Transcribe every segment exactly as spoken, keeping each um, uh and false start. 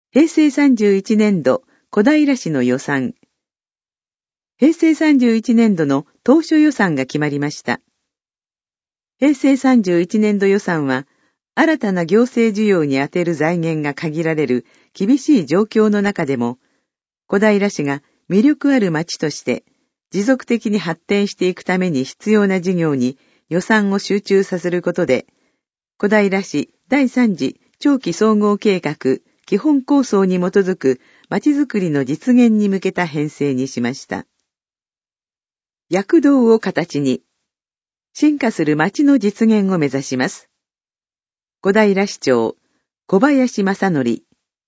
へいせいさんじゅういちねんど小平市の予算。へいせいさんじゅういちねんどの当初予算が決まりました。へいせいさんじゅういちねんど予算は、新たな行政需要に充てる財源が限られる厳しい状況の中でも、小平市が魅力ある町として持続的に発展していくために必要な事業に予算を集中させることで、小平市だいさん次長期総合計画基本構想に基づく町づくりの実現に向けた編成にしました。躍動を形に、進化する町の実現を目指します。小平市長、小林正則。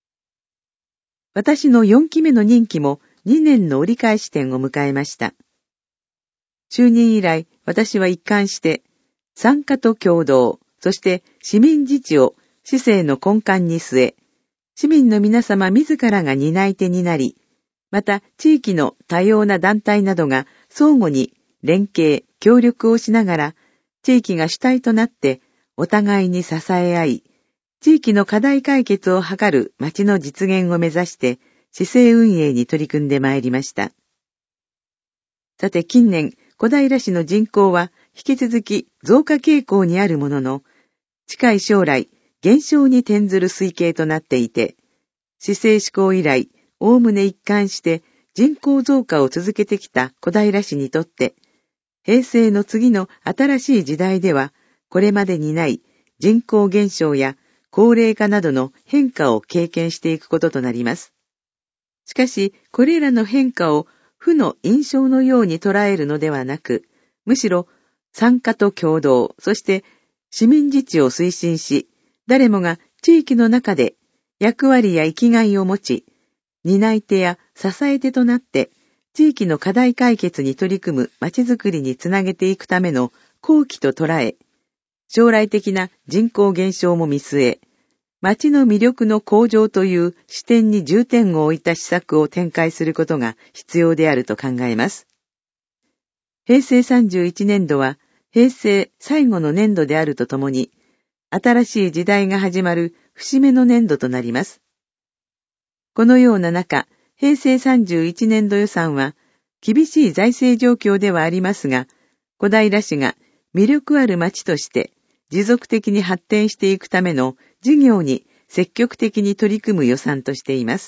私のよんきめの任期もにねんの折り返し点を迎えました。就任以来、私は一貫して、参加と協働、そして市民自治を市政の根幹に据え、市民の皆様自らが担い手になり、また地域の多様な団体などが相互に連携、協力をしながら、地域が主体となってお互いに支え合い、地域の課題解決を図る町の実現を目指して、市政運営に取り組んでまいりました。さて近年、小平市の人口は引き続き増加傾向にあるものの、近い将来、減少に転ずる推計となっていて、市政施行以来、おおむね一貫して人口増加を続けてきた小平市にとって、平成の次の新しい時代では、これまでにない人口減少や高齢化などの変化を経験していくこととなります。しかし、これらの変化を負の印象のように捉えるのではなく、むしろ参加と協働、そして市民自治を推進し、誰もが地域の中で役割や生きがいを持ち、担い手や支え手となって、地域の課題解決に取り組むまちづくりにつなげていくための好機と捉え、将来的な人口減少も見据え、町の魅力の向上という視点に重点を置いた施策を展開することが必要であると考えます。へいせいさんじゅういちねんどは平成最後の年度であるとともに、新しい時代が始まる節目の年度となります。このような中、へいせいさんじゅういちねんど予算は厳しい財政状況ではありますが、小平市が魅力ある町として持続的に発展していくための事業に積極的に取り組む予算としています。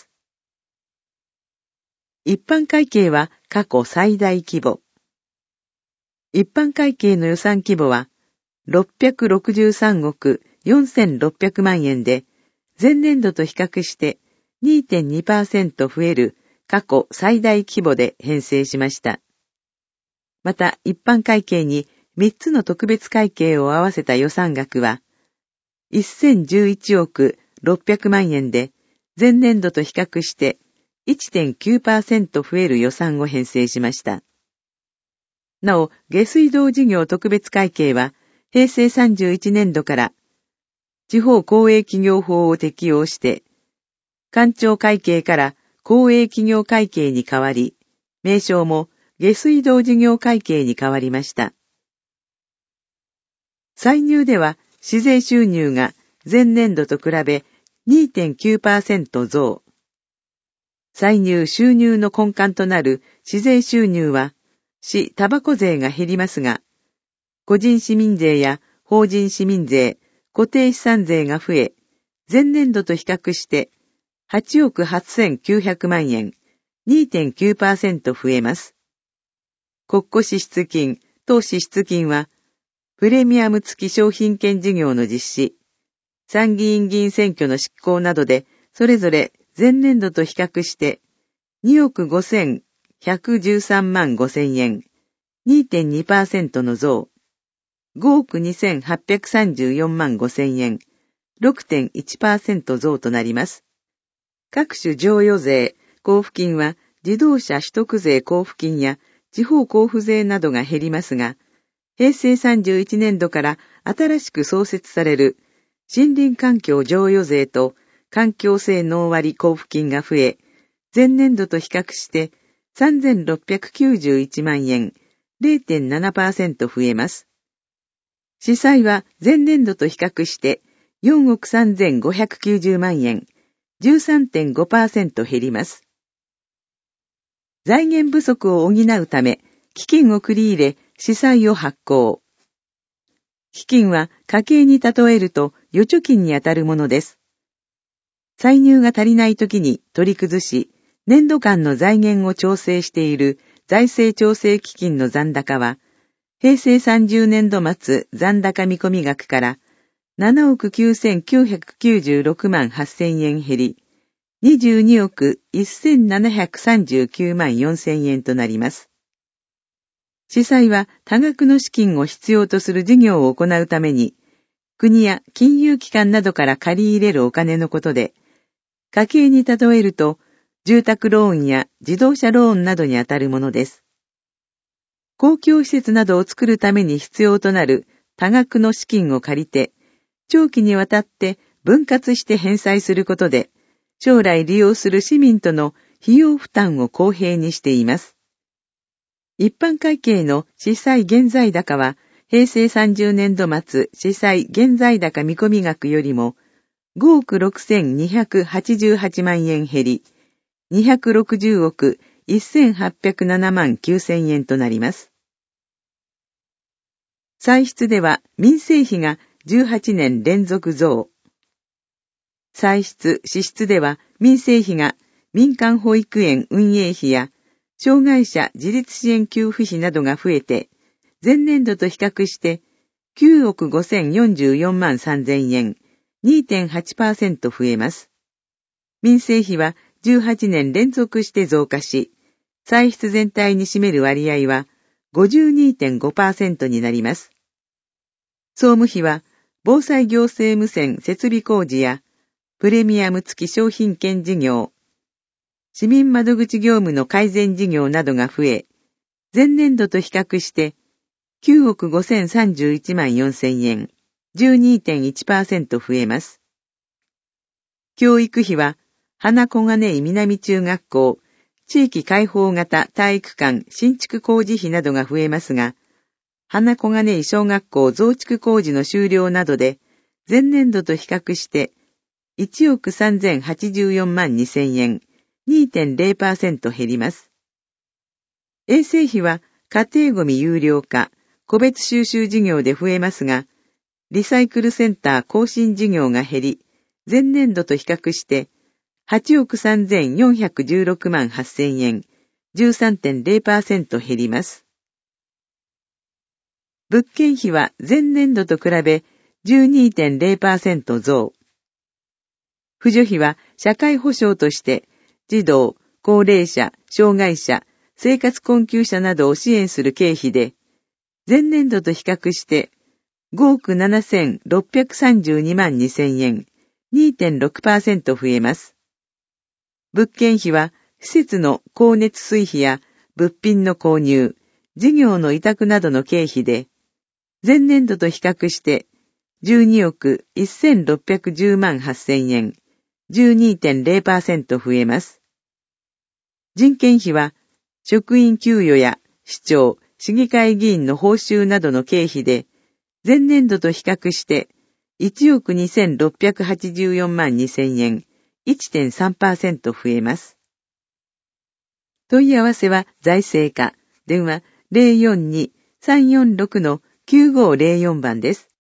一般会計は過去最大規模。一般会計の予算規模はろっぴゃくろくじゅうさんおくよんせんろっぴゃくまんえんで、前年度と比較して にてんにパーセント 増える過去最大規模で編成しました。また一般会計にみっつの特別会計を合わせた予算額はせんじゅういちおくろっぴゃくまんえんで、前年度と比較して いってんきゅうパーセント 増える予算を編成しました。なお、下水道事業特別会計はへいせいさんじゅういちねんどから地方公営企業法を適用して、官庁会計から公営企業会計に変わり、名称も下水道事業会計に変わりました。歳入では、市税収入が前年度と比べ にてんきゅうパーセント 増。歳入収入の根幹となる市税収入は、市タバコ税が減りますが、個人市民税や法人市民税、固定資産税が増え、前年度と比較してはちおくはっせんきゅうひゃくまんえん、にてんきゅうパーセント 増えます。国庫支出金、当支出金は、プレミアム付き商品券事業の実施、参議院議員選挙の執行などで、それぞれ前年度と比較してにおくごせんひゃくじゅうさんまんごせんえん、にてんにパーセント の増、ごおくにせんはっぴゃくさんじゅうよんまんごせんえん、ろくてんいちパーセント 増となります。各種譲与税、交付金は自動車取得税交付金や地方交付税などが減りますが、へいせいさんじゅういちねんどから新しく創設される森林環境譲与税と環境性能割交付金が増え、前年度と比較してさんぜんろっぴゃくきゅうじゅういちまんえん、れいてんななパーセント 増えます。市債は前年度と比較してよんおくさんぜんごひゃくきゅうじゅうまんえん、 じゅうさんてんごパーセント 減ります。財源不足を補うため、基金を繰り入れ、私債を発行。基金は家計に例えると預貯金にあたるものです。歳入が足りないときに取り崩し、年度間の財源を調整している財政調整基金の残高は、平成さんじゅうねんど末残高見込み額からななおくきゅうせんきゅうひゃくきゅうじゅうろくまんはっせんえん減り、にじゅうにおくせんななひゃくさんじゅうきゅうまんよんせんえんとなります。私債は多額の資金を必要とする事業を行うために、国や金融機関などから借り入れるお金のことで、家計に例えると、住宅ローンや自動車ローンなどにあたるものです。公共施設などを作るために必要となる多額の資金を借りて、長期にわたって分割して返済することで、将来利用する市民との費用負担を公平にしています。一般会計の私債現在高は、平成さんじゅうねんど末私債現在高見込み額よりもごおくろくせんにひゃくはちじゅうはちまんえん減り、にひゃくろくじゅうおくせんはっぴゃくななまんきゅうせんえんとなります。歳出では民生費がじゅうはちねん連続増。歳出・支出では民生費が民間保育園運営費や障害者自立支援給付費などが増えて、前年度と比較してきゅうおくごせんよんじゅうよんまんさんぜんえん、にてんはちパーセント 増えます。民生費はじゅうはちねん連続して増加し、歳出全体に占める割合は ごじゅうにてんごパーセント になります。総務費は防災行政無線設備工事やプレミアム付き商品券事業、市民窓口業務の改善事業などが増え、前年度と比較してきゅうおくごせんさんじゅういちまんよんせんえん、じゅうにてんいちパーセント 増えます。教育費は花小金井南中学校、地域開放型体育館新築工事費などが増えますが、花小金井小学校増築工事の終了などで、前年度と比較していちおくさんぜんはちじゅうよんまんにせんえん、にてんぜろパーセント 減ります。衛生費は家庭ごみ有料化、個別収集事業で増えますが、リサイクルセンター更新事業が減り、前年度と比較してはちおくさんぜんよんひゃくじゅうろくまんはっせんえん、じゅうさんてんぜろパーセント 減ります。物件費は前年度と比べ じゅうにてんぜろパーセント 増。扶助費は社会保障として児童、高齢者、障害者、生活困窮者などを支援する経費で、前年度と比較してごおくななせんろっぴゃくさんじゅうにまんにせんえん、にてんろくパーセント 増えます。物件費は施設の光熱水費や物品の購入、事業の委託などの経費で、前年度と比較してじゅうにおくせんろっぴゃくじゅうまんはっせんえん、じゅうにてんぜろパーセント 増えます。人件費は職員給与や市長、市議会議員の報酬などの経費で、前年度と比較していちおくにせんろっぴゃくはちじゅうよんまんにせんえん、いってんさんパーセント 増えます。問い合わせは財政課、電話 ゼロよんに さんよんろく きゅうごゼロよん 番です。